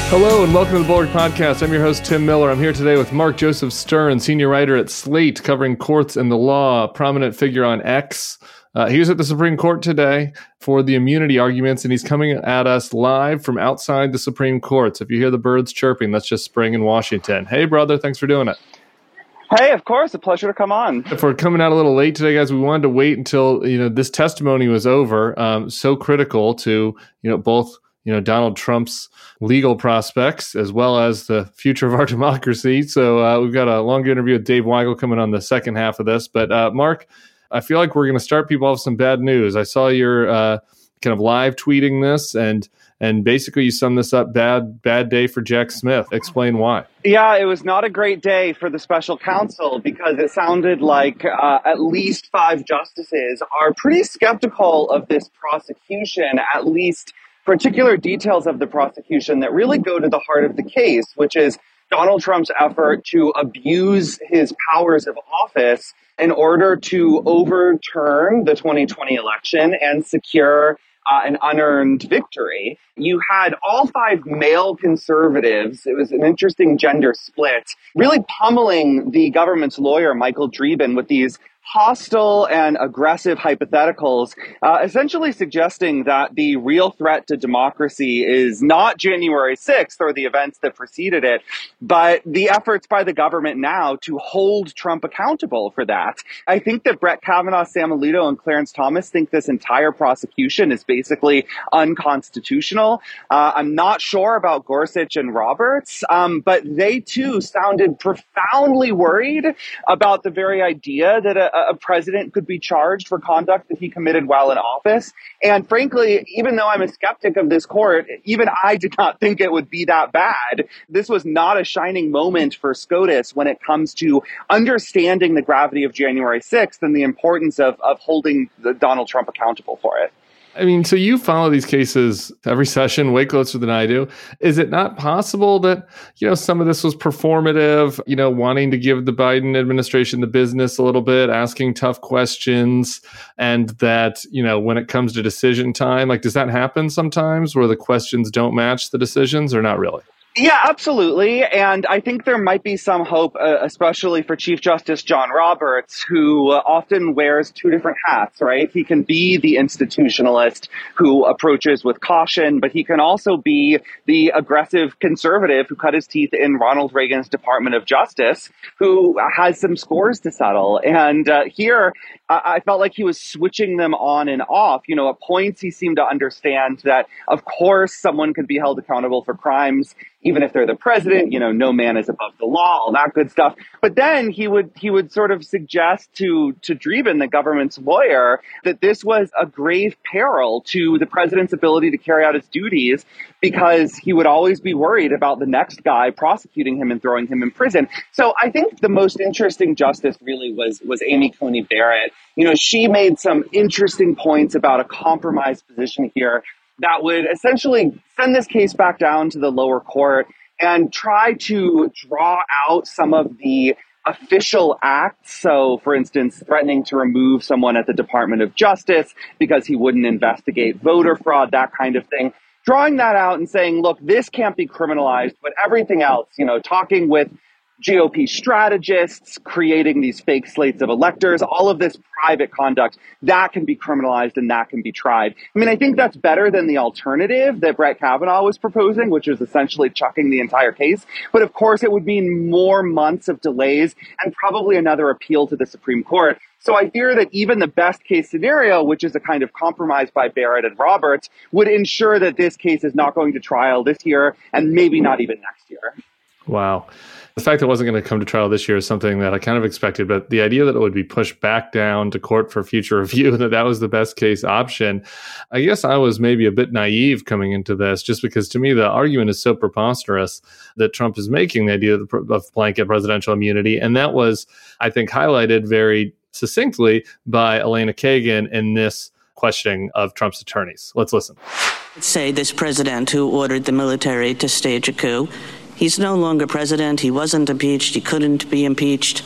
Hello and welcome to the Bulwark Podcast. I'm your host, Tim Miller. I'm here today with Mark Joseph Stern, senior writer at Slate, covering courts and the law, a prominent figure on X. He was at the Supreme Court today for the immunity arguments, and he's coming at us live from outside the Supreme Court. So if you hear the birds chirping, that's just spring in Washington. Hey, brother, thanks for doing it. Hey, of course. A pleasure to come on. If we're coming out a little late today, guys, we wanted to wait until this testimony was over. So critical to both Donald Trump's legal prospects as well as the future of our democracy. So we've got a long interview with Dave Weigel coming on the second half of this. But Mark, I feel like we're going to start people off with some bad news. I saw your kind of live tweeting this, and basically you sum this up: bad day for Jack Smith. Explain why. Yeah, it was not a great day for the special counsel because it sounded like at least 5 justices are pretty skeptical of this prosecution, at least particular details of the prosecution that really go to the heart of the case, which is Donald Trump's effort to abuse his powers of office in order to overturn the 2020 election and secure an unearned victory. You had all 5 male conservatives. It was an interesting gender split, really pummeling the government's lawyer, Michael Dreeben, with these hostile and aggressive hypotheticals, essentially suggesting that the real threat to democracy is not January 6th or the events that preceded it, but the efforts by the government now to hold Trump accountable for that. I think that Brett Kavanaugh, Sam Alito, and Clarence Thomas think this entire prosecution is basically unconstitutional. I'm not sure about Gorsuch and Roberts, but they too sounded profoundly worried about the very idea that a president could be charged for conduct that he committed while in office. And frankly, even though I'm a skeptic of this court, even I did not think it would be that bad. This was not a shining moment for SCOTUS when it comes to understanding the gravity of January 6th and the importance of holding Donald Trump accountable for it. I mean, so you follow these cases every session way closer than I do. Is it not possible that, some of this was performative, wanting to give the Biden administration the business a little bit, asking tough questions, and that, when it comes to decision time, does that happen sometimes where the questions don't match the decisions or not really? Yeah, absolutely. And I think there might be some hope, especially for Chief Justice John Roberts, who often wears 2 different hats, right? He can be the institutionalist who approaches with caution, but he can also be the aggressive conservative who cut his teeth in Ronald Reagan's Department of Justice, who has some scores to settle. And here, I felt like he was switching them on and off. At points, he seemed to understand that, of course, someone could be held accountable for crimes, even if they're the president, no man is above the law, all that good stuff. But then he would sort of suggest to Dreeben, the government's lawyer, that this was a grave peril to the president's ability to carry out his duties because he would always be worried about the next guy prosecuting him and throwing him in prison. So I think the most interesting justice really was Amy Coney Barrett. She made some interesting points about a compromise position here that would essentially send this case back down to the lower court and try to draw out some of the official acts. So, for instance, threatening to remove someone at the Department of Justice because he wouldn't investigate voter fraud, that kind of thing. Drawing that out and saying, look, this can't be criminalized, but everything else, talking with GOP strategists, creating these fake slates of electors, all of this private conduct, that can be criminalized and that can be tried. I mean, I think that's better than the alternative that Brett Kavanaugh was proposing, which is essentially chucking the entire case. But of course, it would mean more months of delays and probably another appeal to the Supreme Court. So I fear that even the best case scenario, which is a kind of compromise by Barrett and Roberts, would ensure that this case is not going to trial this year and maybe not even next year. Wow. The fact that it wasn't going to come to trial this year is something that I kind of expected, but the idea that it would be pushed back down to court for future review, that was the best case option, I guess I was maybe a bit naive coming into this, just because to me the argument is so preposterous that Trump is making, the idea of blanket presidential immunity. And that was, I think, highlighted very succinctly by Elena Kagan in this questioning of Trump's attorneys. Let's listen. Say this president who ordered the military to stage a coup, he's no longer president. He wasn't impeached. He couldn't be impeached.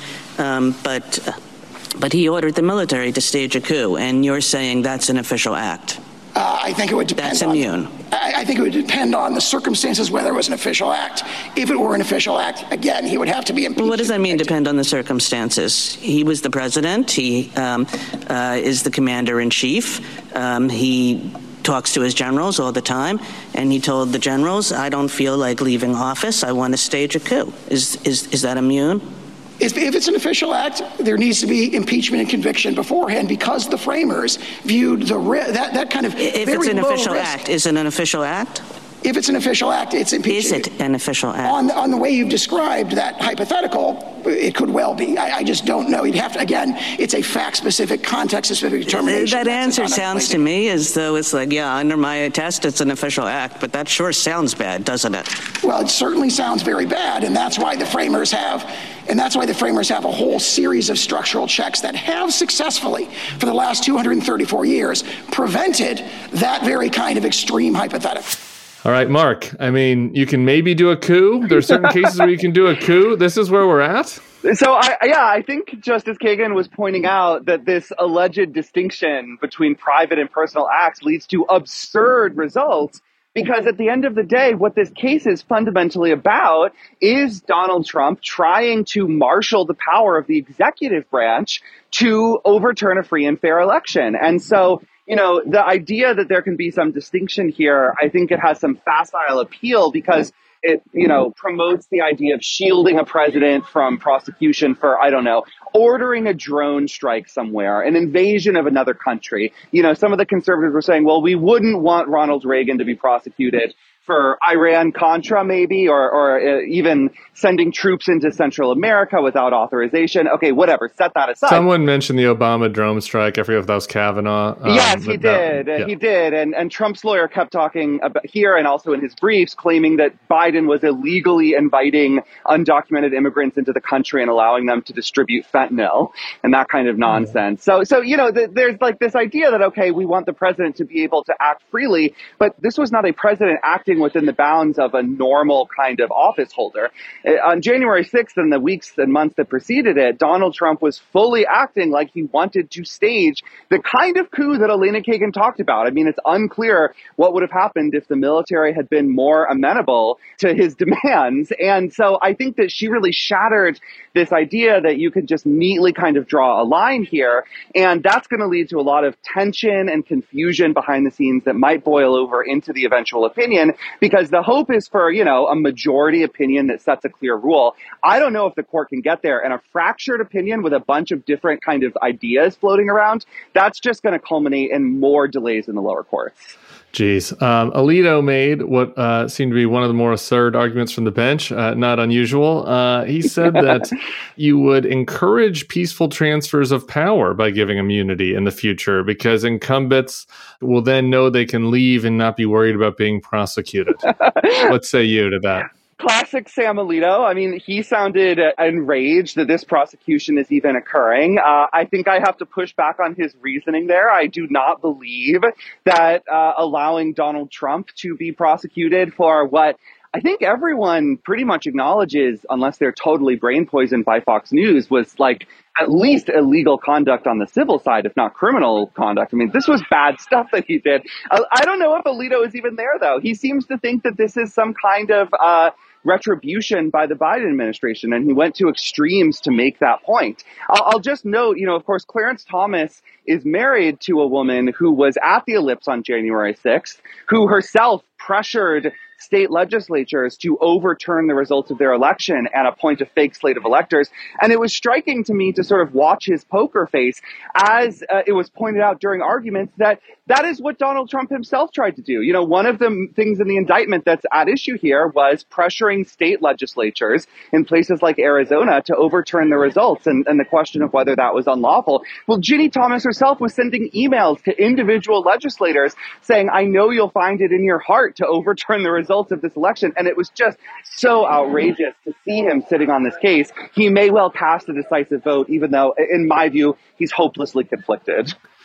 But he ordered the military to stage a coup, and you're saying that's an official act. I think it would depend. That's immune. I think it would depend on the circumstances, whether it was an official act. If it were an official act, again, he would have to be impeached. Well, what does that mean, depend on the circumstances? He was the president. He is the commander-in-chief. He talks to his generals all the time, and he told the generals, I don't feel like leaving office. I want to stage a coup. Is that immune? If it's an official act, there needs to be impeachment and conviction beforehand, because the framers viewed that kind of if very it's an low official risk. act. Is it an official act? If it's an official act, it's impeachment. Is it an official act? On the way you've described that hypothetical, it could well be. I just don't know. You'd have to, again, it's a fact-specific, context-specific determination. That answer sounds to me as though it's like, yeah, under my test, it's an official act, but that sure sounds bad, doesn't it? Well, it certainly sounds very bad, and that's why the framers have a whole series of structural checks that have successfully, for the last 234 years, prevented that very kind of extreme hypothetical. All right, Mark, I mean, you can maybe do a coup. There are certain cases where you can do a coup. This is where we're at. So, I think Justice Kagan was pointing out that this alleged distinction between private and personal acts leads to absurd results, because at the end of the day, what this case is fundamentally about is Donald Trump trying to marshal the power of the executive branch to overturn a free and fair election. And so, the idea that there can be some distinction here, I think it has some facile appeal, because it, promotes the idea of shielding a president from prosecution for, ordering a drone strike somewhere, an invasion of another country. Some of the conservatives were saying, well, we wouldn't want Ronald Reagan to be prosecuted for Iran-Contra maybe, or even sending troops into Central America without authorization. Okay, whatever, set that aside. Someone mentioned the Obama drone strike. I forget if that was Kavanaugh. Yes, he did. He did. And Trump's lawyer kept talking about here and also in his briefs, claiming that Biden was illegally inviting undocumented immigrants into the country and allowing them to distribute fentanyl and that kind of nonsense. So there's like this idea that, okay, we want the president to be able to act freely, but this was not a president acting within the bounds of a normal kind of office holder. On January 6th and the weeks and months that preceded it, Donald Trump was fully acting like he wanted to stage the kind of coup that Elena Kagan talked about. I mean, it's unclear what would have happened if the military had been more amenable to his demands. And so I think that she really shattered this idea that you could just neatly kind of draw a line here. And that's going to lead to a lot of tension and confusion behind the scenes that might boil over into the eventual opinion, because the hope is for, a majority opinion that sets a clear rule. I don't know if the court can get there, and a fractured opinion with a bunch of different kind of ideas floating around, that's just going to culminate in more delays in the lower courts. Geez. Alito made what seemed to be one of the more absurd arguments from the bench, not unusual. He said that you would encourage peaceful transfers of power by giving immunity in the future, because incumbents will then know they can leave and not be worried about being prosecuted. What say you to that? Classic Sam Alito. I mean, he sounded enraged that this prosecution is even occurring. I think I have to push back on his reasoning there. I do not believe that allowing Donald Trump to be prosecuted for what I think everyone pretty much acknowledges, unless they're totally brain poisoned by Fox News, was like at least illegal conduct on the civil side, if not criminal conduct. I mean, this was bad stuff that he did. I don't know if Alito is even there, though. He seems to think that this is some kind of retribution by the Biden administration, and he went to extremes to make that point. I'll just note, of course, Clarence Thomas is married to a woman who was at the Ellipse on January 6th, who herself pressured state legislatures to overturn the results of their election and appoint a fake slate of electors. And it was striking to me to sort of watch his poker face as it was pointed out during arguments that is what Donald Trump himself tried to do. One of the things in the indictment that's at issue here was pressuring state legislatures in places like Arizona to overturn the results, and the question of whether that was unlawful. Well, Ginny Thomas herself was sending emails to individual legislators saying, I know you'll find it in your heart to overturn the results of this election. And it was just so outrageous to see him sitting on this case. He may well cast a decisive vote, even though, in my view, he's hopelessly conflicted.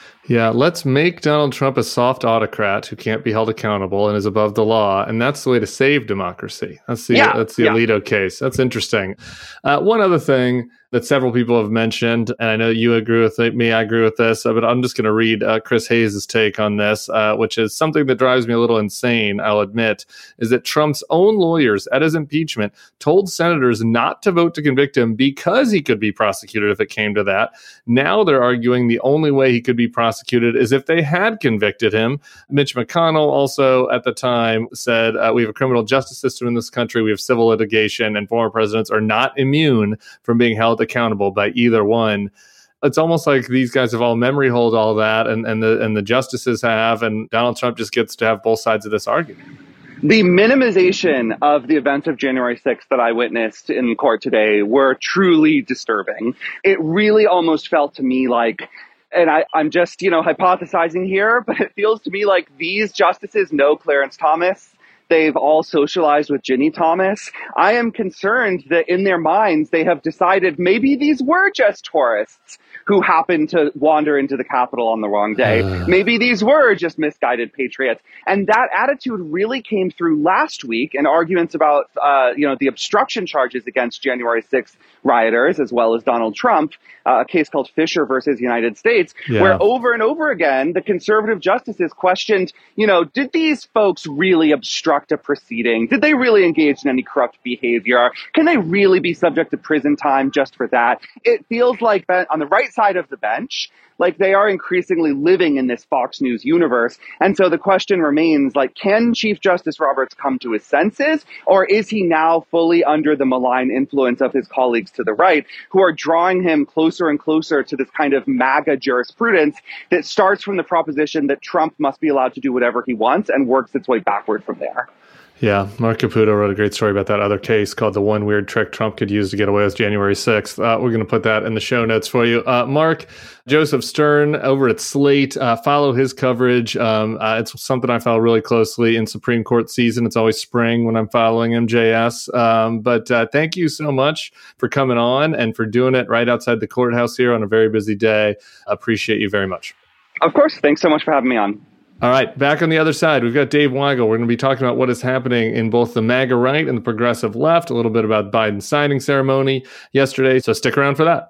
Yeah, let's make Donald Trump a soft autocrat who can't be held accountable and is above the law, and that's the way to save democracy. That's the Alito case. That's interesting. One other thing that several people have mentioned, and I know you agree with me, I agree with this, but I'm just going to read Chris Hayes' take on this, which is something that drives me a little insane, I'll admit, is that Trump's own lawyers at his impeachment told senators not to vote to convict him because he could be prosecuted if it came to that. Now they're arguing the only way he could be prosecuted is if they had convicted him. Mitch McConnell also at the time said, we have a criminal justice system in this country, we have civil litigation, and former presidents are not immune from being held accountable by either one. It's almost like these guys have all memory hold all that, and the justices have, and Donald Trump just gets to have both sides of this argument. The minimization of the events of January 6th that I witnessed in court today were truly disturbing. It really almost felt to me like, and I'm just, hypothesizing here, but it feels to me like these justices know Clarence Thomas. They've all socialized with Ginny Thomas. I am concerned that in their minds, they have decided maybe these were just tourists who happened to wander into the Capitol on the wrong day. Maybe these were just misguided patriots. And that attitude really came through last week in arguments about, the obstruction charges against January 6th rioters, as well as Donald Trump, a case called Fisher versus United States, where over and over again, the conservative justices questioned, did these folks really obstruct a proceeding? Did they really engage in any corrupt behavior? Can they really be subject to prison time just for that? It feels like on the right side of the bench, like they are increasingly living in this Fox News universe. And so the question remains, can Chief Justice Roberts come to his senses, or is he now fully under the malign influence of his colleagues to the right, who are drawing him closer and closer to this kind of MAGA jurisprudence that starts from the proposition that Trump must be allowed to do whatever he wants and works its way backward from there? Yeah, Mark Caputo wrote a great story about that other case called The One Weird Trick Trump Could Use to Get Away with January 6th. We're going to put that in the show notes for you. Mark, Joseph Stern over at Slate, follow his coverage. It's something I follow really closely in Supreme Court season. It's always spring when I'm following MJS. But thank you so much for coming on and for doing it right outside the courthouse here on a very busy day. Appreciate you very much. Of course. Thanks so much for having me on. All right, back on the other side, we've got Dave Weigel. We're going to be talking about what is happening in both the MAGA right and the progressive left, a little bit about Biden's signing ceremony yesterday, so stick around for that.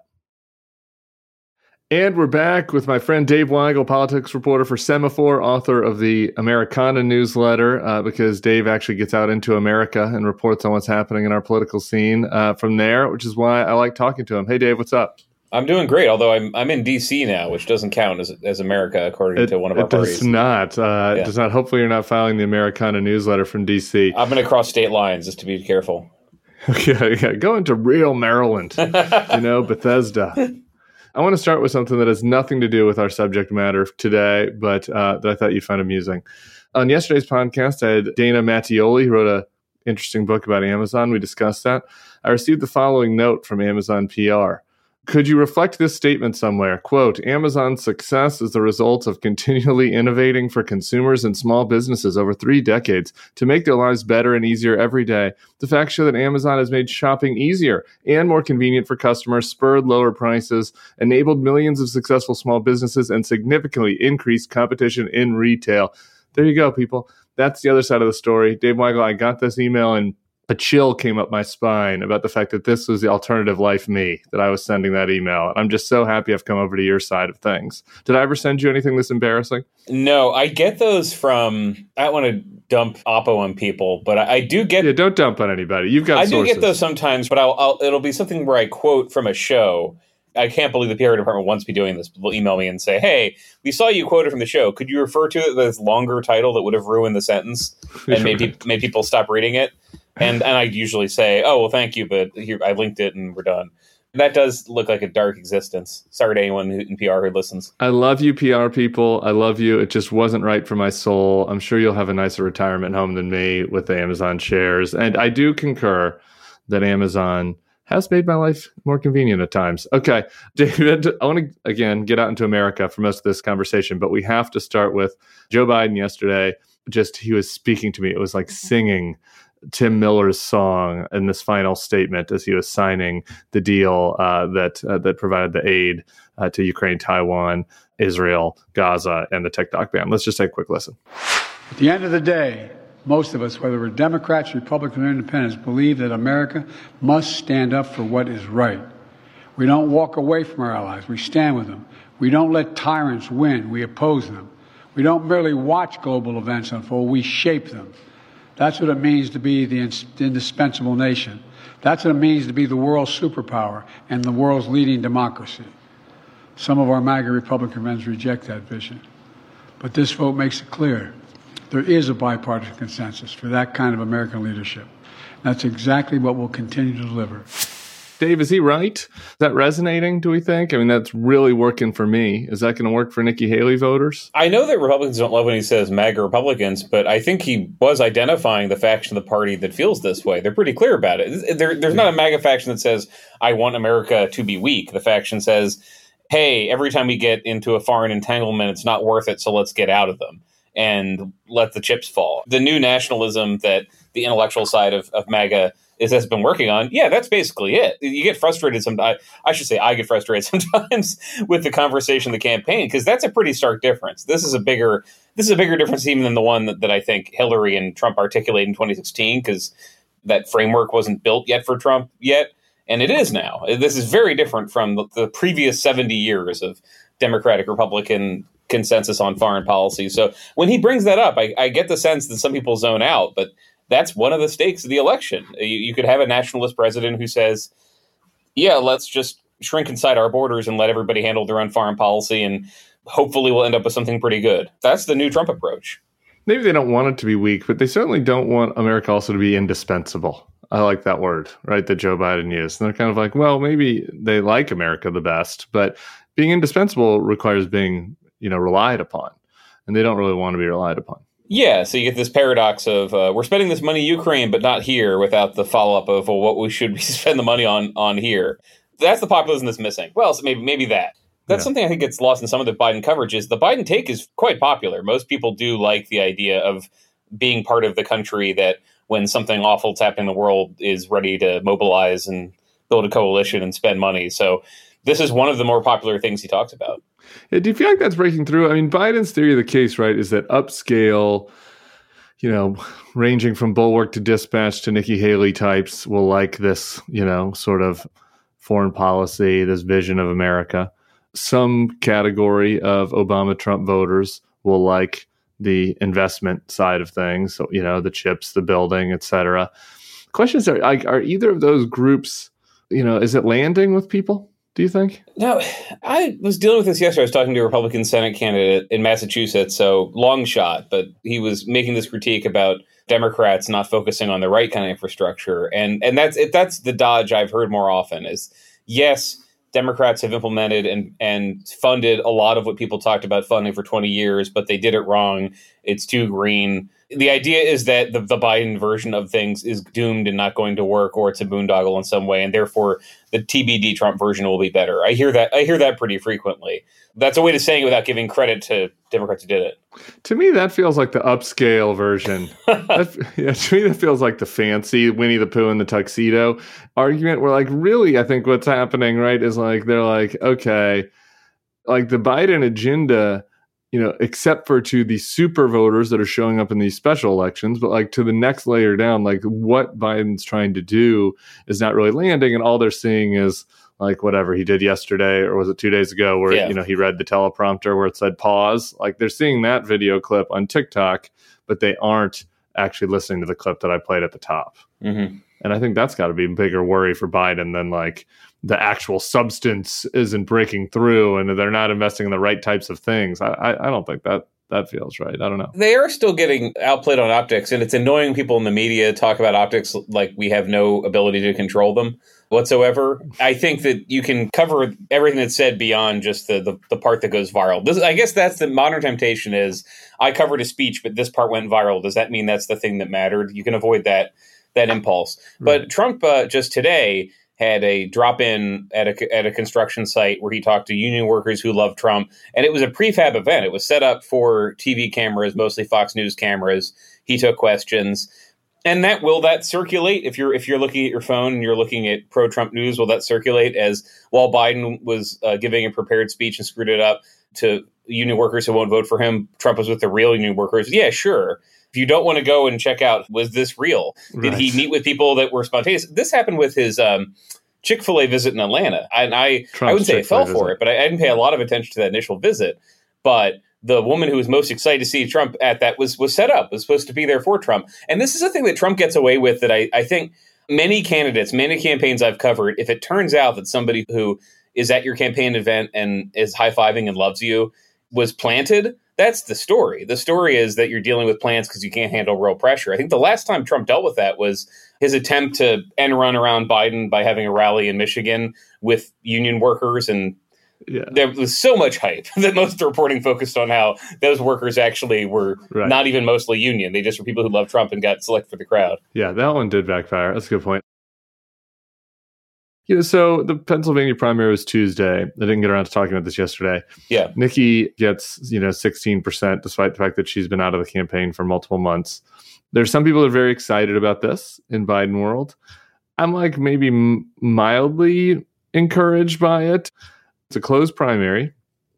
And we're back with my friend Dave Weigel, politics reporter for Semaphore, author of the Americana newsletter, because Dave actually gets out into America and reports on what's happening in our political scene from there, which is why I like talking to him. Hey, Dave, what's up? I'm doing great, although I'm in D.C. now, which doesn't count as America, according to one of our parties. It does not. Hopefully you're not filing the Americana newsletter from D.C. I'm going to cross state lines, just to be careful. Yeah, go into real Maryland, Bethesda. I want to start with something that has nothing to do with our subject matter today, but that I thought you'd find amusing. On yesterday's podcast, I had Dana Mattioli, who wrote an interesting book about Amazon. We discussed that. I received the following note from Amazon PR. Could you reflect this statement somewhere? Quote, Amazon's success is the result of continually innovating for consumers and small businesses over 3 decades to make their lives better and easier every day. The facts show that Amazon has made shopping easier and more convenient for customers, spurred lower prices, enabled millions of successful small businesses, and significantly increased competition in retail. There you go, people. That's the other side of the story. Dave Weigel, I got this email and a chill came up my spine about the fact that this was the alternative life me, that I was sending that email. I'm just so happy I've come over to your side of things. Did I ever send you anything this embarrassing? No, I get those from, I don't want to dump Oppo on people, but I do get... Yeah, don't dump on anybody. You've got sources. I do get those sometimes, but it'll be something where I quote from a show. I can't believe the PR department wants me doing this. Will email me and say, hey, we saw you quoted from the show. Could you refer to it with this longer title that would have ruined the sentence and made people stop reading it? And I usually say, oh, well, thank you, but here I linked it and we're done. That does look like a dark existence. Sorry to anyone in PR who listens. I love you, PR people. I love you. It just wasn't right for my soul. I'm sure you'll have a nicer retirement home than me with the Amazon shares. And I do concur that Amazon has made my life more convenient at times. Okay, David, I want to, again, get out into America for most of this conversation, but we have to start with Joe Biden yesterday. He was speaking to me. It was like singing Tim Miller's song in this final statement as he was signing the deal that provided the aid to Ukraine, Taiwan, Israel, Gaza, and the TikTok ban. Let's just take a quick listen. At the end of the day, most of us, whether we're Democrats, Republicans, or Independents, believe that America must stand up for what is right. We don't walk away from our allies. We stand with them. We don't let tyrants win. We oppose them. We don't merely watch global events unfold. We shape them. That's what it means to be the indispensable nation. That's what it means to be the world's superpower and the world's leading democracy. Some of our MAGA Republican friends reject that vision. But this vote makes it clear there is a bipartisan consensus for that kind of American leadership. That's exactly what we'll continue to deliver. Dave, is he right? Is that resonating, do we think? I mean, that's really working for me. Is that going to work for Nikki Haley voters? I know that Republicans don't love when he says MAGA Republicans, but I think he was identifying the faction of the party that feels this way. They're pretty clear about it. There's not a MAGA faction that says, I want America to be weak. The faction says, hey, every time we get into a foreign entanglement, it's not worth it, so let's get out of them and let the chips fall. The new nationalism that the intellectual side of MAGA has been working on, yeah, that's basically it. You get frustrated sometimes. I should say I get frustrated sometimes with the conversation, the campaign, because that's a pretty stark difference. This is a bigger difference even than the one that I think Hillary and Trump articulated in 2016, because that framework wasn't built yet for Trump yet, and it is now. This is very different from the previous 70 years of Democratic-Republican consensus on foreign policy. So when he brings that up, I get the sense that some people zone out, but that's one of the stakes of the election. You could have a nationalist president who says, yeah, let's just shrink inside our borders and let everybody handle their own foreign policy, and hopefully we'll end up with something pretty good. That's the new Trump approach. Maybe they don't want it to be weak, but they certainly don't want America also to be indispensable. I like that word, right, that Joe Biden used. And they're kind of like, well, maybe they like America the best, but being indispensable requires being, relied upon. And they don't really want to be relied upon. Yeah, so you get this paradox of we're spending this money in Ukraine, but not here, without the follow-up of, well, what we should spend the money on here. That's the populism that's missing. Well, so maybe that. That's something I think gets lost in some of the Biden coverage is the Biden take is quite popular. Most people do like the idea of being part of the country that when something awful's happening in the world is ready to mobilize and build a coalition and spend money. So this is one of the more popular things he talks about. Yeah, do you feel like that's breaking through? I mean, Biden's theory of the case, right, is that upscale, ranging from Bulwark to Dispatch to Nikki Haley types will like this, sort of foreign policy, this vision of America. Some category of Obama-Trump voters will like the investment side of things, so, the chips, the building, et cetera. Questions are either of those groups, is it landing with people? Do you think? No, I was dealing with this yesterday. I was talking to a Republican Senate candidate in Massachusetts, so long shot, but he was making this critique about Democrats not focusing on the right kind of infrastructure. And that's the dodge I've heard more often is, yes, Democrats have implemented and funded a lot of what people talked about funding for 20 years, but they did it wrong. It's too green. The idea is that the Biden version of things is doomed and not going to work, or it's a boondoggle in some way, and therefore the TBD Trump version will be better. I hear that pretty frequently. That's a way of saying it without giving credit to Democrats who did it. To me, that feels like the upscale version. To me, that feels like the fancy Winnie the Pooh in the tuxedo argument, where really, I think what's happening, right, is they're okay, the Biden agenda, except for to the super voters that are showing up in these special elections, but to the next layer down, what Biden's trying to do is not really landing. And all they're seeing is whatever he did yesterday, or was it 2 days ago, where, he read the teleprompter where it said pause. They're seeing that video clip on TikTok, but they aren't actually listening to the clip that I played at the top. Mm-hmm. And I think that's got to be a bigger worry for Biden than the actual substance isn't breaking through and they're not investing in the right types of things. I don't think that feels right. I don't know. They are still getting outplayed on optics, and it's annoying people in the media talk about optics like we have no ability to control them whatsoever. I think that you can cover everything that's said beyond just the part that goes viral. I guess that's the modern temptation is I covered a speech, but this part went viral. Does that mean that's the thing that mattered? You can avoid that impulse. Right. But Trump just today had a drop-in at a construction site where he talked to union workers who love Trump. And it was a prefab event. It was set up for TV cameras, mostly Fox News cameras. He took questions. And will that circulate if you're looking at your phone and you're looking at pro-Trump news? Will that circulate as while Biden was giving a prepared speech and screwed it up to union workers who won't vote for him? Trump was with the real union workers. Yeah, sure. If you don't want to go and check out, was this real? Did he meet with people that were spontaneous? This happened with his Chick-fil-A visit in Atlanta. And I wouldn't say I fell for it, but I didn't pay a lot of attention to that initial visit. But the woman who was most excited to see Trump at that was set up, was supposed to be there for Trump. And this is a thing that Trump gets away with that I think many candidates, many campaigns I've covered, if it turns out that somebody who is at your campaign event and is high-fiving and loves you was planted, that's the story. The story is that you're dealing with plants because you can't handle real pressure. I think the last time Trump dealt with that was his attempt to end run around Biden by having a rally in Michigan with union workers. And there was so much hype that most of the reporting focused on how those workers actually were not even mostly union. They just were people who loved Trump and got selected for the crowd. Yeah, that one did backfire. That's a good point. So the Pennsylvania primary was Tuesday. I didn't get around to talking about this yesterday. Yeah. Nikki gets, 16%, despite the fact that she's been out of the campaign for multiple months. There's some people that are very excited about this in Biden world. I'm like maybe mildly encouraged by it. It's a closed primary.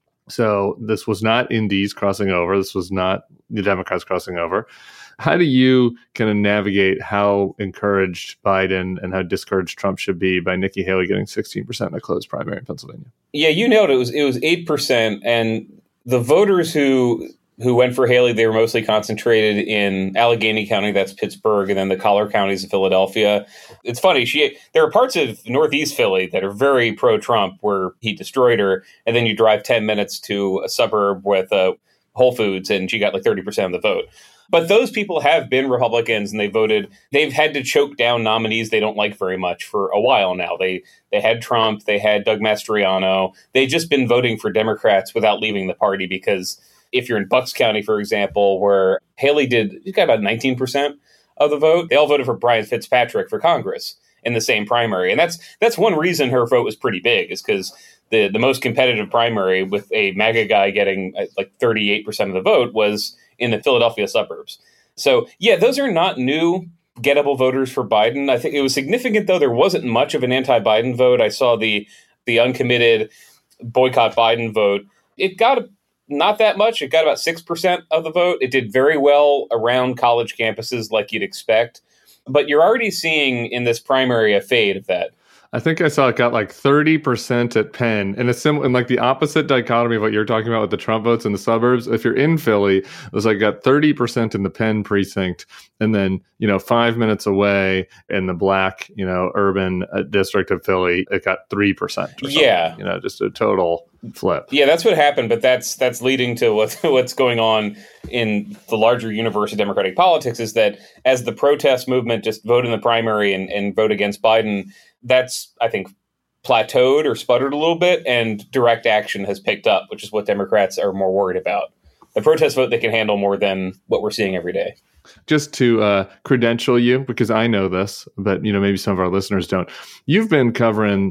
So this was not indies crossing over. This was not the Democrats crossing over. How do you kind of navigate how encouraged Biden and how discouraged Trump should be by Nikki Haley getting 16% in a closed primary in Pennsylvania? Yeah, you nailed it. It was 8%. And the voters who went for Haley, they were mostly concentrated in Allegheny County, that's Pittsburgh, and then the collar counties of Philadelphia. It's funny, there are parts of Northeast Philly that are very pro-Trump where he destroyed her, and then you drive 10 minutes to a suburb with Whole Foods, and she got like 30% of the vote. But those people have been Republicans, and they've had to choke down nominees they don't like very much for a while now. They had Trump, they had Doug Mastriano. They've just been voting for Democrats without leaving the party because if you're in Bucks County, for example, where Haley she got about 19% of the vote, they all voted for Brian Fitzpatrick for Congress in the same primary. And that's one reason her vote was pretty big, is because the most competitive primary with a MAGA guy getting like 38% of the vote was in the Philadelphia suburbs. So, yeah, those are not new gettable voters for Biden. I think it was significant, though. There wasn't much of an anti-Biden vote. I saw the uncommitted boycott Biden vote. It got not that much. It got about 6% of the vote. It did very well around college campuses like you'd expect. But you're already seeing in this primary a fade of that. I think I saw it got like 30% at Penn, and it's in like the opposite dichotomy of what you're talking about with the Trump votes in the suburbs. If you're in Philly, it was like got 30% in the Penn precinct, and then 5 minutes away in the black urban district of Philly, it got 3%. Yeah, just a total flip. Yeah, that's what happened, but that's leading to what's going on in the larger universe of Democratic politics, is that as the protest movement just vote in the primary and vote against Biden, that's, I think, plateaued or sputtered a little bit, and direct action has picked up, which is what Democrats are more worried about. The protest vote they can handle more than what we're seeing every day. Just to credential you, because I know this, but maybe some of our listeners don't. You've been covering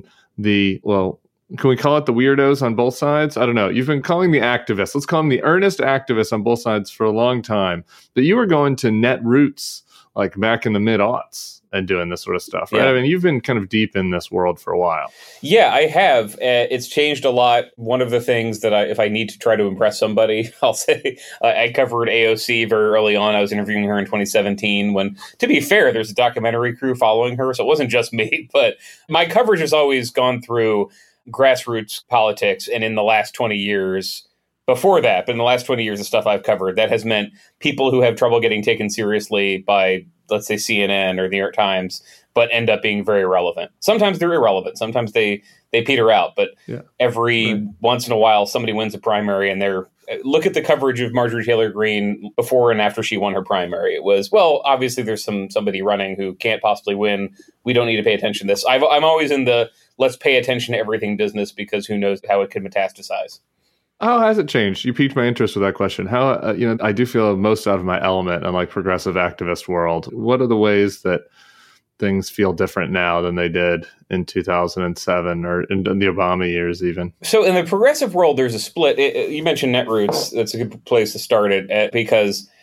can we call it the weirdos on both sides? I don't know. You've been calling the activists. Let's call them the earnest activists on both sides for a long time. But you were going to Netroots like back in the mid-aughts and doing this sort of stuff, right? Yeah. I mean, you've been kind of deep in this world for a while. Yeah, I have. It's changed a lot. One of the things that if I need to try to impress somebody, I'll say I covered AOC very early on. I was interviewing her in 2017 when, to be fair, there's a documentary crew following her. So it wasn't just me, but my coverage has always gone through grassroots politics. And in the last 20 years, before that, but in the last 20 years of stuff I've covered, that has meant people who have trouble getting taken seriously by, let's say, CNN or the New York Times, but end up being very relevant. Sometimes they're irrelevant. Sometimes they peter out. But every once in a while, somebody wins a primary, and look at the coverage of Marjorie Taylor Greene before and after she won her primary. It was, well, obviously there's somebody running who can't possibly win. We don't need to pay attention to this. I'm always in the let's pay attention to everything business, because who knows how it could metastasize. How has it changed? You piqued my interest with that question. How, I do feel most out of my element in like progressive activist world. What are the ways that things feel different now than they did in 2007 or in the Obama years even? So in the progressive world, there's a split. You mentioned Netroots. That's a good place to start it at, because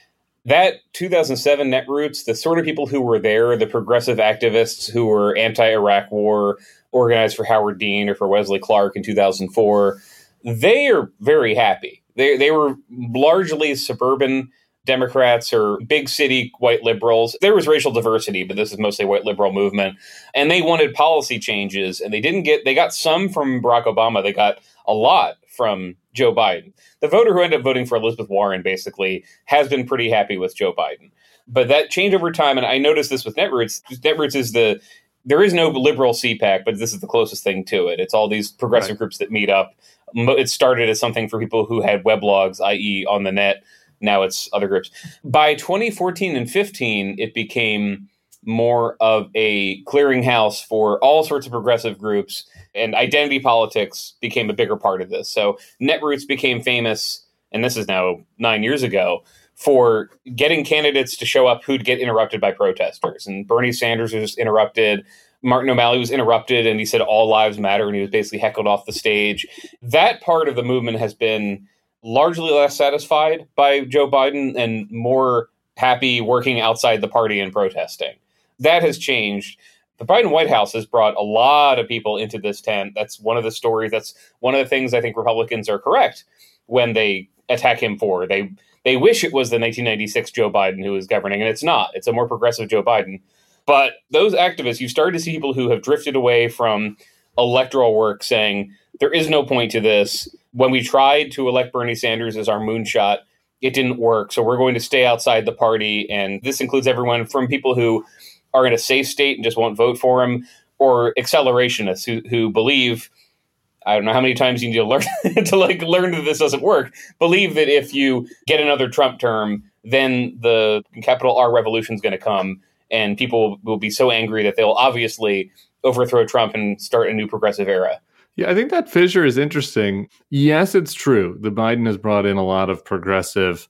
That 2007 Netroots, the sort of people who were there, the progressive activists who were anti-Iraq war, organized for Howard Dean or for Wesley Clark in 2004, they are very happy. They were largely suburban Democrats or big city white liberals. There was racial diversity, but this is mostly white liberal movement. And they wanted policy changes, and they got some from Barack Obama. They got a lot from Joe Biden. The voter who ended up voting for Elizabeth Warren basically has been pretty happy with Joe Biden. But that changed over time, and I noticed this with Netroots. Netroots is there is no liberal CPAC, but this is the closest thing to it. It's all these progressive groups that meet up. It started as something for people who had weblogs, i.e. on the net. Now it's other groups. By 2014 and 15, it became more of a clearinghouse for all sorts of progressive groups, and identity politics became a bigger part of this. So Netroots became famous, and this is now 9 years ago, for getting candidates to show up who'd get interrupted by protesters. And Bernie Sanders was interrupted. Martin O'Malley was interrupted, and he said all lives matter, and he was basically heckled off the stage. That part of the movement has been largely less satisfied by Joe Biden and more happy working outside the party and protesting. That has changed. The Biden White House has brought a lot of people into this tent. That's one of the stories. That's one of the things I think Republicans are correct when they attack him for. They wish it was the 1996 Joe Biden who was governing, and it's not. It's a more progressive Joe Biden. But those activists, you started to see people who have drifted away from electoral work saying, there is no point to this. When we tried to elect Bernie Sanders as our moonshot, it didn't work. So we're going to stay outside the party. And this includes everyone from people who are in a safe state and just won't vote for him, or accelerationists who believe, I don't know how many times you need to learn learn that this doesn't work, believe that if you get another Trump term, then the capital R revolution is going to come. And people will be so angry that they'll obviously overthrow Trump and start a new progressive era. Yeah, I think that fissure is interesting. Yes, it's true. The Biden has brought in a lot of progressive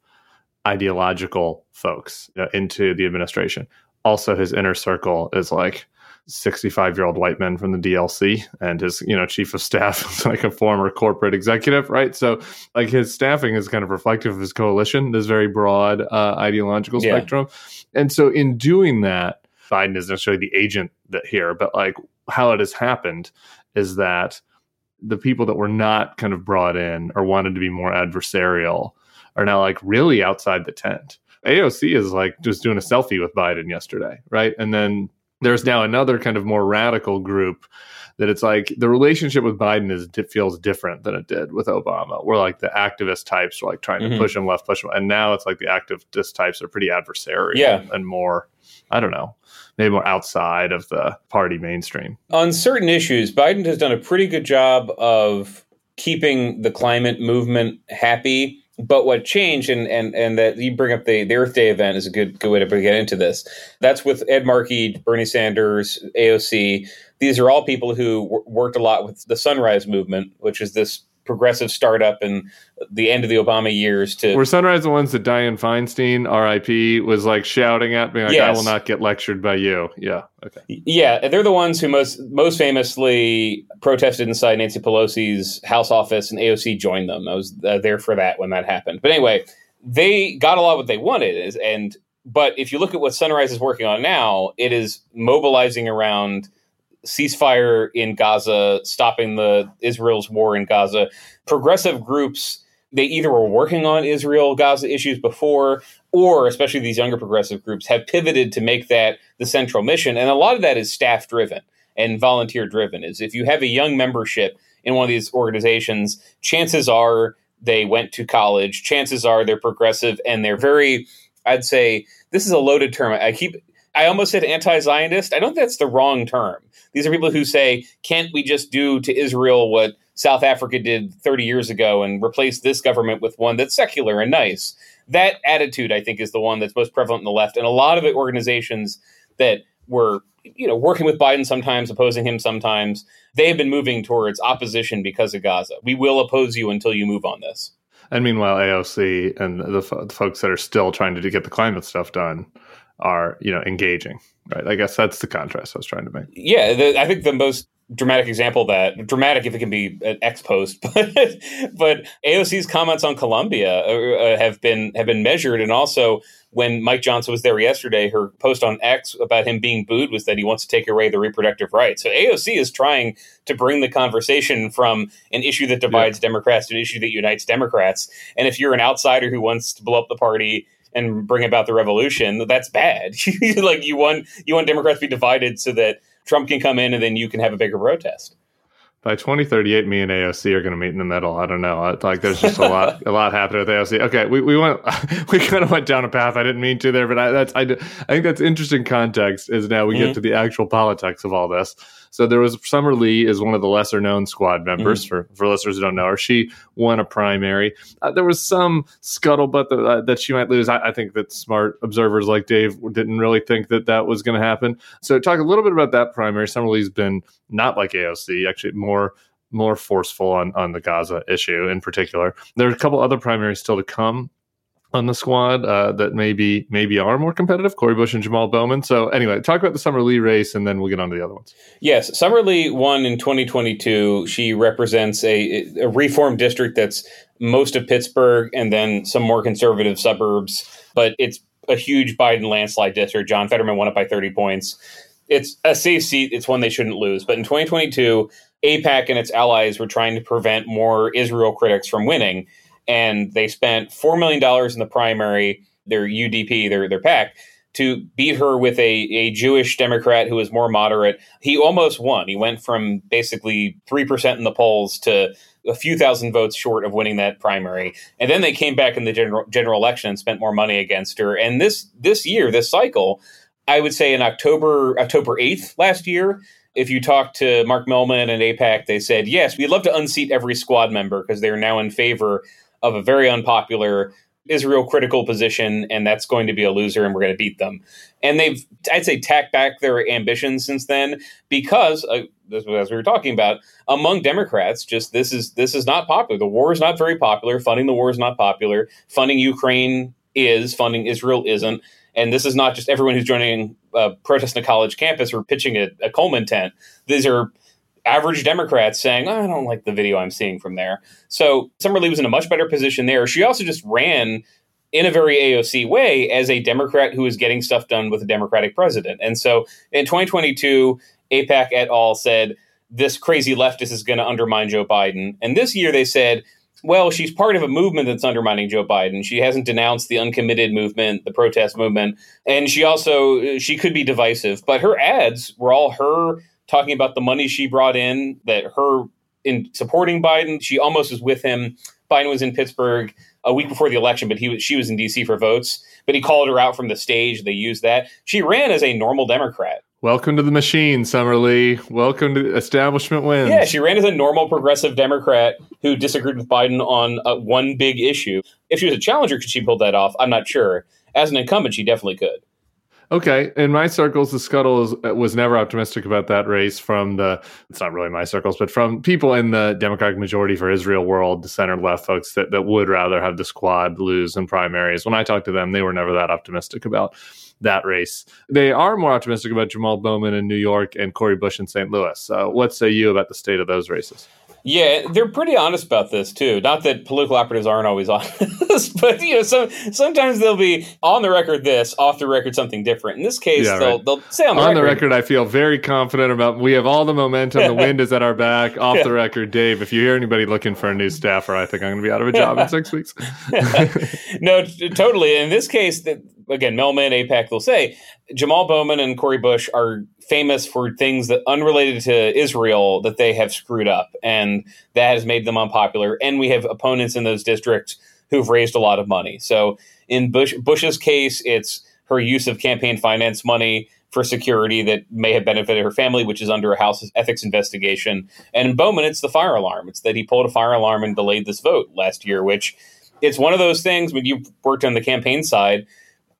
ideological folks into the administration. Also, his inner circle is like 65-year-old white men from the DLC, and his chief of staff is like a former corporate executive, right? So like his staffing is kind of reflective of his coalition, this very broad ideological spectrum. And so in doing that, Biden isn't necessarily the agent here, but like how it has happened is that the people that were not kind of brought in or wanted to be more adversarial are now like really outside the tent. AOC is like just doing a selfie with Biden yesterday, right? And then there's now another kind of more radical group that it's like the relationship with Biden feels different than it did with Obama, where like the activist types were like trying to push him left, push him. And now it's like the activist types are pretty adversarial and more, I don't know, maybe more outside of the party mainstream. On certain issues, Biden has done a pretty good job of keeping the climate movement happy. But what changed, and that you bring up the Earth Day event is a good way to get into this. That's with Ed Markey, Bernie Sanders, AOC. These are all people who worked a lot with the Sunrise Movement, which is this progressive startup in the end of the Obama years. Were Sunrise the ones that Dianne Feinstein, RIP, was like shouting at, being like, yes. I will not get lectured by you. Yeah. Okay. Yeah. They're the ones who most famously protested inside Nancy Pelosi's House office, and AOC joined them. I was there for that when that happened. But anyway, they got a lot of what they wanted. But if you look at what Sunrise is working on now, it is mobilizing around ceasefire in Gaza, stopping Israel's war in Gaza. Progressive groups, they either were working on Israel-Gaza issues before, or especially these younger progressive groups have pivoted to make that the central mission. And a lot of that is staff-driven and volunteer-driven. Is if you have a young membership in one of these organizations, chances are they went to college, chances are they're progressive, and they're very, I'd say, this is a loaded term. I almost said anti-Zionist. I don't think that's the wrong term. These are people who say, can't we just do to Israel what South Africa did 30 years ago and replace this government with one that's secular and nice? That attitude, I think, is the one that's most prevalent in the left. And a lot of the organizations that were working with Biden sometimes, opposing him sometimes, they have been moving towards opposition because of Gaza. We will oppose you until you move on this. And meanwhile, AOC and the folks that are still trying to get the climate stuff done are, engaging, right? I guess that's the contrast I was trying to make. Yeah, I think the most dramatic example of that. Dramatic if it can be an ex post, but AOC's comments on Colombia have been measured, and also when Mike Johnson was there yesterday, her post on X about him being booed was that he wants to take away the reproductive rights. So AOC is trying to bring the conversation from an issue that divides Democrats to an issue that unites Democrats. And if you're an outsider who wants to blow up the party and bring about the revolution, that's bad. Like you want Democrats to be divided so that Trump can come in and then you can have a bigger protest. By 2038, me and AOC are going to meet in the middle. I don't know. Like, there's just a lot happening with AOC. Okay, we kind of went down a path I didn't mean to there, but I think that's interesting context. Is now we get to the actual politics of all this. So there was Summer Lee is one of the lesser known squad members for listeners who don't know her. She won a primary. There was some scuttlebutt that she might lose. I think that smart observers like Dave didn't really think that was going to happen. So talk a little bit about that primary. Summer Lee's been not like AOC, actually more forceful on the Gaza issue in particular. There are a couple other primaries still to come on the squad that maybe are more competitive, Cori Bush and Jamal Bowman. So anyway, talk about the Summer Lee race, and then we'll get on to the other ones. Yes, Summer Lee won in 2022. She represents a reform district that's most of Pittsburgh and then some more conservative suburbs, but it's a huge Biden landslide district. John Fetterman won it by 30 points. It's a safe seat. It's one they shouldn't lose. But in 2022, AIPAC and its allies were trying to prevent more Israel critics from winning. And they spent $4 million in the primary, their UDP, their PAC, to beat her with a Jewish Democrat who was more moderate. He almost won. He went from basically 3% in the polls to a few thousand votes short of winning that primary. And then they came back in the general election and spent more money against her. And this year, this cycle, I would say in October 8th last year, if you talk to Mark Millman and AIPAC, they said, yes, we'd love to unseat every squad member because they're now in favor of a very unpopular Israel critical position, and that's going to be a loser, and we're going to beat them. And they've, I'd say, tacked back their ambitions since then because, as we were talking about, among Democrats, just this is not popular. The war is not very popular. Funding the war is not popular. Funding Ukraine is. Funding Israel isn't. And this is not just everyone who's joining a protest in a college campus or pitching a Coleman tent. These are average Democrats saying, I don't like the video I'm seeing from there. So Summer Lee was in a much better position there. She also just ran in a very AOC way as a Democrat who was getting stuff done with a Democratic president. And so in 2022, AIPAC et al. Said, this crazy leftist is going to undermine Joe Biden. And this year they said, well, she's part of a movement that's undermining Joe Biden. She hasn't denounced the uncommitted movement, the protest movement. And she could be divisive. But her ads were all her talking about the money she brought in, that her in supporting Biden. She almost was with him. Biden was in Pittsburgh a week before the election, but she was in D.C. for votes. But he called her out from the stage. They used that. She ran as a normal Democrat. Welcome to the machine, Summer Lee. Welcome to establishment wins. Yeah, she ran as a normal progressive Democrat who disagreed with Biden on one big issue. If she was a challenger, could she pull that off? I'm not sure. As an incumbent, she definitely could. Okay. In my circles, the scuttle was never optimistic about that race it's not really my circles, but from people in the Democratic majority for Israel world, the center-left folks that would rather have the squad lose in primaries. When I talked to them, they were never that optimistic about that race. They are more optimistic about Jamal Bowman in New York and Cori Bush in St. Louis. What say you about the state of those races? Yeah, they're pretty honest about this, too. Not that political operatives aren't always honest, but sometimes they'll be on the record this, off the record something different. In this case, they'll say on the record. On the record, I feel very confident about we have all the momentum. The wind is at our back. Off the record, Dave, if you hear anybody looking for a new staffer, I think I'm going to be out of a job in 6 weeks. No, totally. In this case, again, Millman, AIPAC, they'll say Jamal Bowman and Cori Bush are famous for things that unrelated to Israel that they have screwed up, and that has made them unpopular. And we have opponents in those districts who've raised a lot of money. So in Bush's case, it's her use of campaign finance money for security that may have benefited her family, which is under a House ethics investigation. And in Bowman, it's the fire alarm. It's that he pulled a fire alarm and delayed this vote last year, which it's one of those things when you worked on the campaign side.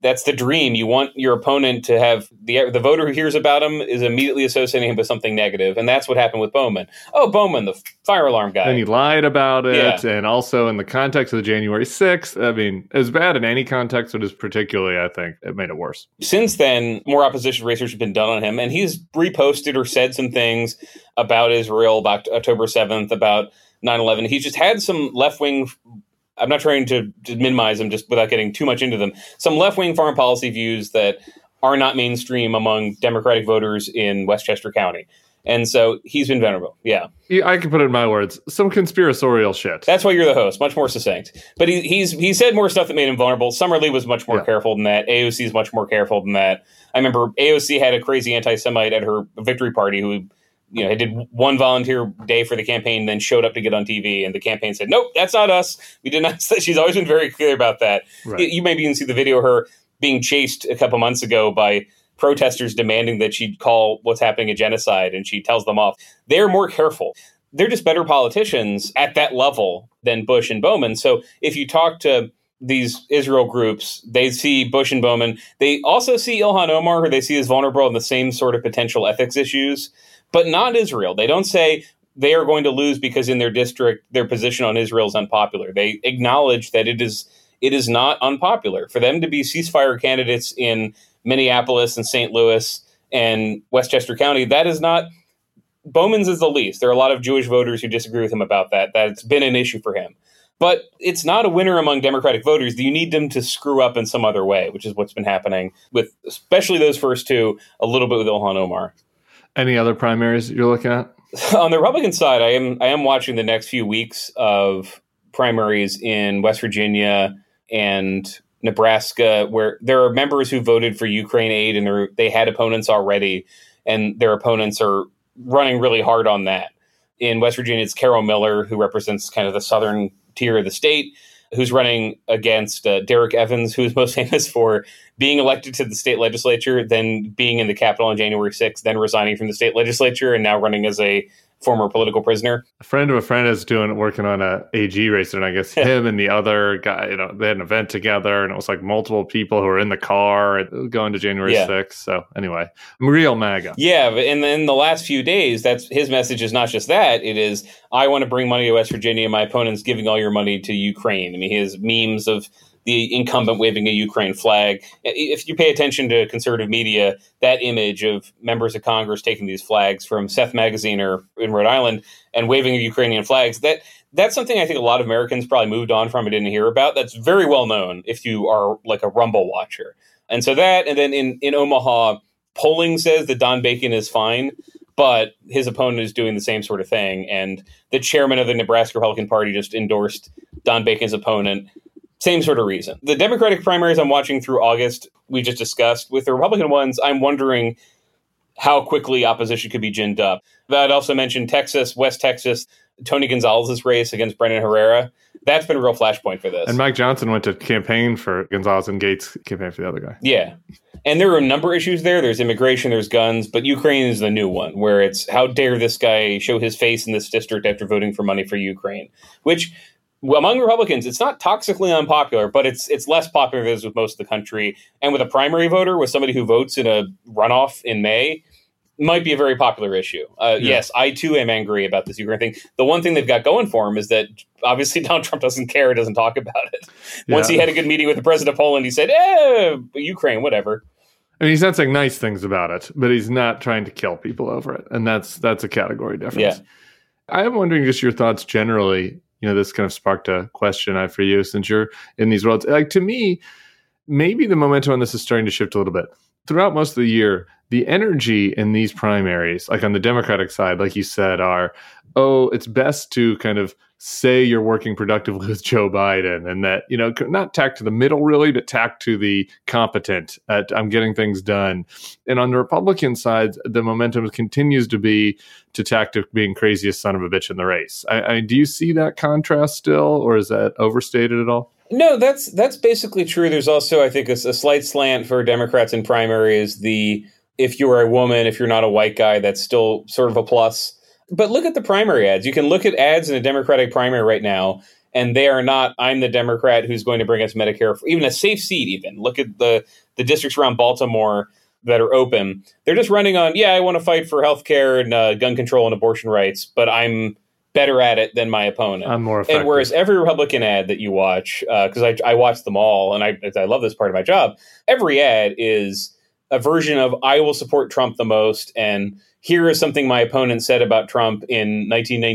That's the dream. You want your opponent to have the voter who hears about him is immediately associating him with something negative. And that's what happened with Bowman. Oh, Bowman, the fire alarm guy. And he lied about it. Yeah. And also in the context of the January 6th, I mean, as bad in any context, but as particularly, I think, it made it worse. Since then, more opposition research has been done on him. And he's reposted or said some things about Israel, about October 7th, about 9/11. He's just had some left-wing, I'm not trying to minimize them just without getting too much into them, some left-wing foreign policy views that are not mainstream among Democratic voters in Westchester County. And so he's been vulnerable. Yeah. I can put it in my words. Some conspiratorial shit. That's why you're the host. Much more succinct. But he said more stuff that made him vulnerable. Summerlee was much more careful than that. AOC is much more careful than that. I remember AOC had a crazy anti-Semite at her victory party who did one volunteer day for the campaign, then showed up to get on TV, and the campaign said, "Nope, that's not us. We did not." She's always been very clear about that. Right. You maybe even see the video of her being chased a couple months ago by protesters demanding that she'd call what's happening a genocide, and she tells them off. They're more careful. They're just better politicians at that level than Bush and Bowman. So if you talk to these Israel groups, they see Bush and Bowman. They also see Ilhan Omar, who they see as vulnerable in the same sort of potential ethics issues, but not Israel. They don't say they are going to lose because in their district, their position on Israel is unpopular. They acknowledge that it is not unpopular. For them to be ceasefire candidates in Minneapolis and St. Louis and Westchester County, that is not, Bowman's is the least. There are a lot of Jewish voters who disagree with him about that. That's been an issue for him. But it's not a winner among Democratic voters. You need them to screw up in some other way, which is what's been happening with especially those first two, a little bit with Ilhan Omar. Any other primaries you're looking at? On the Republican side, I am watching the next few weeks of primaries in West Virginia and Nebraska, where there are members who voted for Ukraine aid and they had opponents already, and their opponents are running really hard on that. In West Virginia, it's Carol Miller, who represents kind of the southern tier of the state, who's running against Derek Evans, who's most famous for being elected to the state legislature, then being in the Capitol on January 6th, then resigning from the state legislature, and now running as a former political prisoner. A friend of a friend is working on a AG race, and I guess him and the other guy, they had an event together, and it was like multiple people who were in the car going to January 6th. So anyway, real MAGA. Yeah, and then the last few days, that's his message is not just that. It is, I want to bring money to West Virginia. My opponent's giving all your money to Ukraine. I mean, he has memes of the incumbent waving a Ukraine flag. If you pay attention to conservative media, that image of members of Congress taking these flags from Seth Magazine or in Rhode Island and waving Ukrainian flags, that's something I think a lot of Americans probably moved on from and didn't hear about. That's very well known if you are like a Rumble watcher. And so that, and then in Omaha, polling says that Don Bacon is fine, but his opponent is doing the same sort of thing. And the chairman of the Nebraska Republican Party just endorsed Don Bacon's opponent. Same sort of reason. The Democratic primaries I'm watching through August, we just discussed. With the Republican ones, I'm wondering how quickly opposition could be ginned up. I'd also mention Texas, West Texas, Tony Gonzalez's race against Brendan Herrera. That's been a real flashpoint for this. And Mike Johnson went to campaign for Gonzalez, and Gates campaigned for the other guy. Yeah. And there are a number of issues there. There's immigration, there's guns, but Ukraine is the new one, where it's how dare this guy show his face in this district after voting for money for Ukraine, which among Republicans, it's not toxically unpopular, but it's less popular than it is with most of the country. And with a primary voter, with somebody who votes in a runoff in May, might be a very popular issue. Yes, I too am angry about this Ukraine thing. The one thing they've got going for him is that obviously Donald Trump doesn't care, doesn't talk about it. Once he had a good meeting with the president of Poland, he said, Ukraine, whatever. I mean, he's not saying nice things about it, but he's not trying to kill people over it. And that's a category difference. Yeah. I am wondering just your thoughts generally. This kind of sparked a question I have for you since you're in these worlds. Like, to me, maybe the momentum on this is starting to shift a little bit. Throughout most of the year, the energy in these primaries, like on the Democratic side, like you said, are, it's best to kind of say you're working productively with Joe Biden, and that, not tack to the middle really, but tack to the competent at I'm getting things done. And on the Republican side, the momentum continues to be to tack to being craziest son of a bitch in the race. Do you see that contrast still, or is that overstated at all? No, that's basically true. There's also, I think, a slight slant for Democrats in primaries. If you're a woman, if you're not a white guy, that's still sort of a plus. But look at the primary ads. You can look at ads in a Democratic primary right now, And they are not, I'm the Democrat who's going to bring us Medicare, for even a safe seat even. Look at the districts around Baltimore that are open. They're just running on, I want to fight for healthcare and gun control and abortion rights, but I'm better at it than my opponent. I'm more effective. And whereas every Republican ad that you watch, because I watch them all, and I love this part of my job, every ad is a version of, I will support Trump the most, and here is something my opponent said about Trump in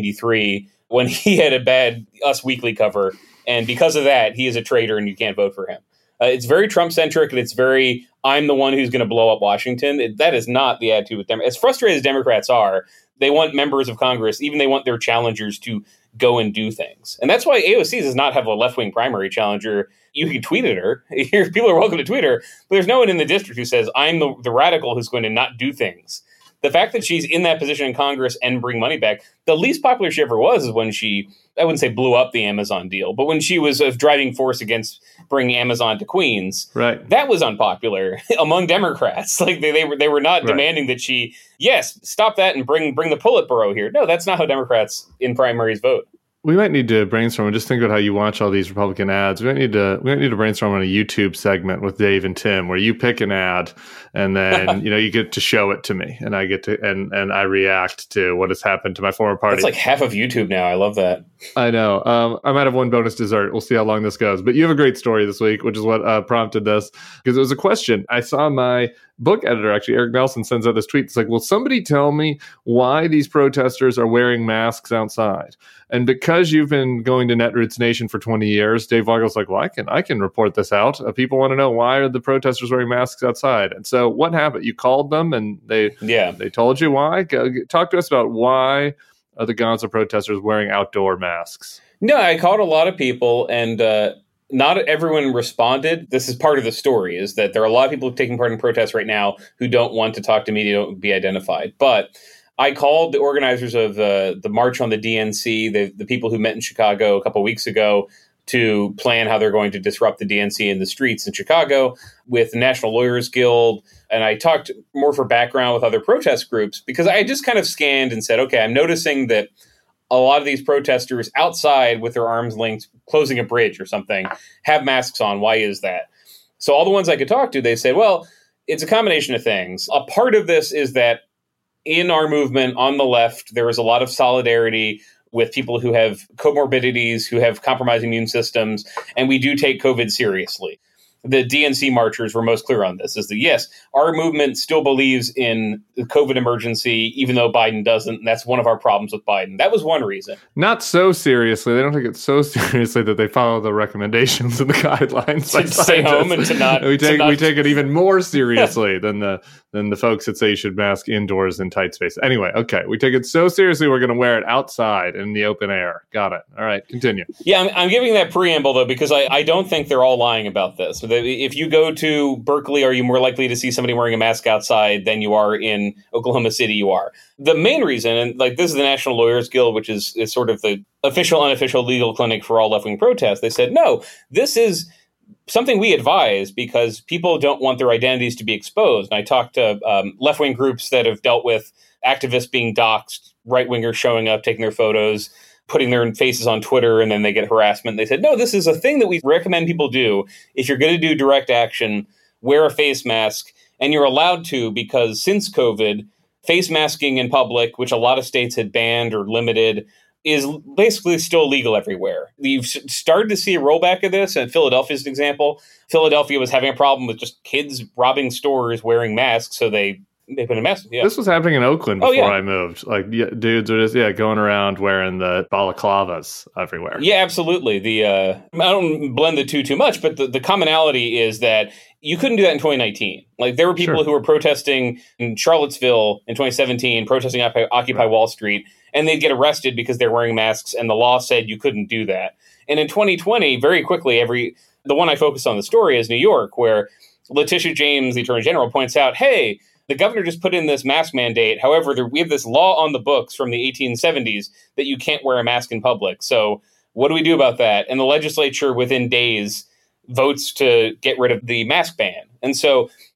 1993 when he had a bad Us Weekly cover, and because of that, he is a traitor and you can't vote for him. It's very Trump-centric, and it's very, I'm the one who's going to blow up Washington. That is not the attitude with Democrats. As frustrated as Democrats are, they want members of Congress, even they want their challengers to go and do things. And that's why AOC does not have a left-wing primary challenger. You can tweet at her. People are welcome to tweet her. But there's no one in the district who says, I'm the radical who's going to not do things. The fact that she's in that position in Congress and bring money back, the least popular she ever was is when she, I wouldn't say blew up the Amazon deal, but when she was a driving force against bringing Amazon to Queens, right? That was unpopular among Democrats. Like they were not demanding that she, stop that and bring the Politburo here. No, that's not how Democrats in primaries vote. We might need to brainstorm and just think about how you watch all these Republican ads. We might need to brainstorm on a YouTube segment with Dave and Tim where you pick an ad and then you get to show it to me and I get to and I react to what has happened to my former party. It's like half of YouTube now. I love that. I know. I might have one bonus dessert. We'll see how long this goes. But you have a great story this week, which is what prompted this, because it was a question. I saw my book editor, actually, Eric Nelson, sends out this tweet. It's like, will somebody tell me why these protesters are wearing masks outside? And because you've been going to Netroots Nation for 20 years, Dave Weigel's like, well, I can report this out. People want to know, why are the protesters wearing masks outside? And so what happened? You called them and they told you why? Talk to us about why are the Gaza protesters wearing outdoor masks? No, I called a lot of people and not everyone responded. This is part of the story, is that there are a lot of people taking part in protests right now who don't want to talk to media, don't be identified. But I called the organizers of the March on the DNC, the people who met in Chicago a couple of weeks ago, to plan how they're going to disrupt the DNC in the streets in Chicago with the National Lawyers Guild. And I talked more for background with other protest groups because I just kind of scanned and said, okay, I'm noticing that a lot of these protesters outside with their arms linked, closing a bridge or something, have masks on. Why is that? So all the ones I could talk to, they said, well, it's a combination of things. A part of this is that in our movement on the left, there is a lot of solidarity with people who have comorbidities, who have compromised immune systems, and we do take COVID seriously. The DNC marchers were most clear on this, is that, yes, our movement still believes in the COVID emergency, even though Biden doesn't. And that's one of our problems with Biden. That was one reason. Not so seriously. They don't take it so seriously that they follow the recommendations and the guidelines. To stay home and to not. We take it even more seriously than the folks that say you should mask indoors in tight spaces. Anyway, okay, we take it so seriously we're going to wear it outside in the open air. Got it. All right, continue. Yeah, I'm giving that preamble, though, because I don't think they're all lying about this. If you go to Berkeley, are you more likely to see somebody wearing a mask outside than you are in Oklahoma City? You are. The main reason, and like this is the National Lawyers Guild, which is sort of the official, unofficial legal clinic for all left-wing protests. They said, no, this is something we advise because people don't want their identities to be exposed. And I talked to left-wing groups that have dealt with activists being doxxed, right-wingers showing up, taking their photos, putting their faces on Twitter, and then they get harassment. They said, no, this is a thing that we recommend people do. If you're going to do direct action, wear a face mask. And you're allowed to because since COVID, face masking in public, which a lot of states had banned or limited, is basically still legal everywhere. You've started to see a rollback of this, and Philadelphia is an example. Philadelphia was having a problem with just kids robbing stores wearing masks, so they put a mask. Yeah. This was happening in Oakland before I moved. Like, dudes are just going around wearing the balaclavas everywhere. Yeah, absolutely. I don't blend the two too much, but the commonality is that you couldn't do that in 2019. Like, there were people who were protesting in Charlottesville in 2017, protesting Occupy Wall Street, and they'd get arrested because they're wearing masks, and the law said you couldn't do that. And in 2020, very quickly, the one I focused on the story is New York, where Letitia James, the Attorney General, points out, hey, the governor just put in this mask mandate. However, we have this law on the books from the 1870s that you can't wear a mask in public. So what do we do about that? And the legislature within days votes to get rid of the mask ban. And so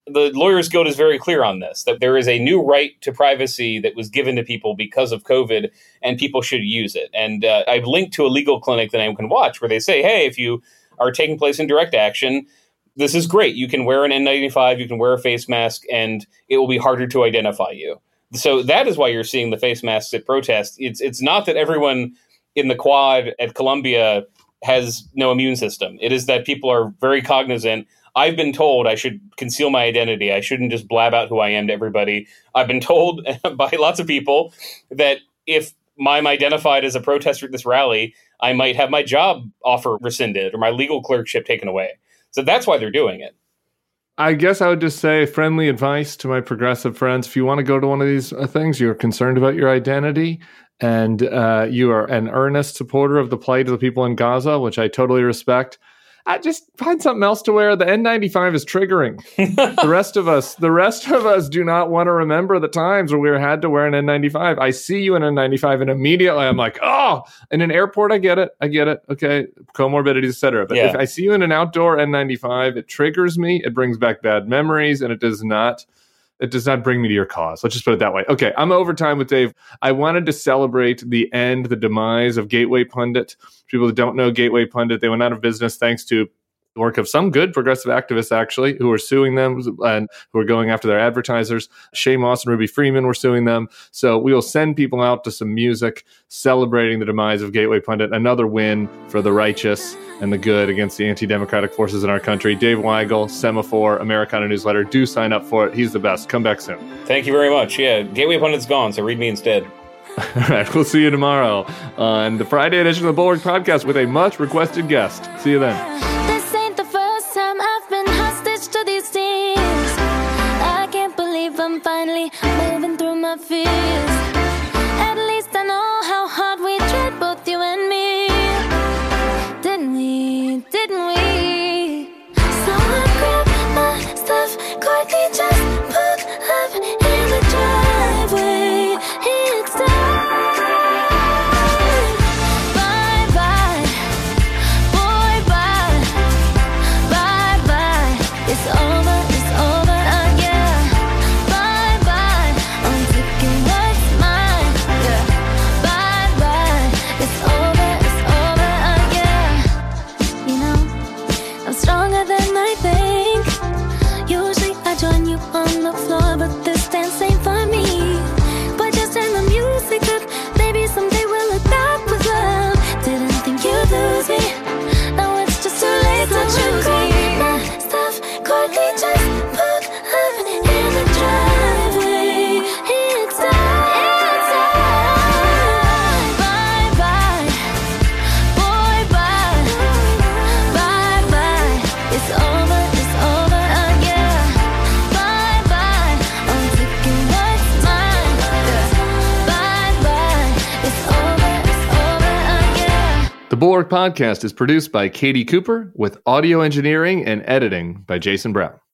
The Lawyers Guild is very clear on this, that there is a new right to privacy that was given to people because of COVID, and people should use it. And I've linked to a legal clinic that anyone can watch where they say, hey, if you are taking place in direct action, this is great. You can wear an N95, you can wear a face mask, and it will be harder to identify you. So that is why you're seeing the face masks at protests. It's not that everyone in the quad at Columbia has no immune system. It is that people are very cognizant. I've been told I should conceal my identity. I shouldn't just blab out who I am to everybody. I've been told by lots of people that if I'm identified as a protester at this rally, I might have my job offer rescinded or my legal clerkship taken away. So that's why they're doing it. I guess I would just say friendly advice to my progressive friends. If you want to go to one of these things, you're concerned about your identity, and you are an earnest supporter of the plight of the people in Gaza, which I totally respect. Just find something else to wear. The N95 is triggering. The rest of us do not want to remember the times where we had to wear an N95. I see you in an N95 and immediately I'm like, oh, in an airport, I get it. Okay. Comorbidities, et cetera. But if I see you in an outdoor N95, it triggers me. It brings back bad memories, and it does not bring me to your cause. Let's just put it that way. Okay, I'm overtime with Dave. I wanted to celebrate the demise of Gateway Pundit. People that don't know Gateway Pundit, they went out of business thanks to the work of some good progressive activists, actually, who were suing them and who were going after their advertisers. Shay Moss and Ruby Freeman were suing them. So we will send people out to some music celebrating the demise of Gateway Pundit. Another win for the righteous and the good against the anti-democratic forces in our country. Dave Weigel, Semaphore, Americana Newsletter. Do sign up for it. He's the best. Come back soon. Thank you very much. Yeah, Gateway Pundit's gone, so read me instead. All right, we'll see you tomorrow on the Friday edition of the Bulwark Podcast with a much requested guest. See you then. This ain't the first time I've been hostage to these things. I can't believe I'm finally moving through my fears. At least I know how hard we tried, both you and me. Didn't we? So I grabbed my stuff, quietly just put up in the driveway. It's time. Bye-bye, boy, bye-bye. It's over, yeah. Bye-bye, I'm taking what's mine, yeah. Bye-bye, it's over, yeah. You know, I'm stronger than I think. Usually I join you on the floor, but this dance ain't for me. But just turn the music up, maybe someday we'll look back with love. Didn't think you'd lose me, now it's just too late to choose me. My stuff quietly just put up in the driveway. It's time. Bye-bye, boy, bye-bye. It's over, yeah. Bye-bye, I'm taking what's mine, yeah. Bye-bye, it's over, yeah. The Bulwark Podcast is produced by Katie Cooper with audio engineering and editing by Jason Brown.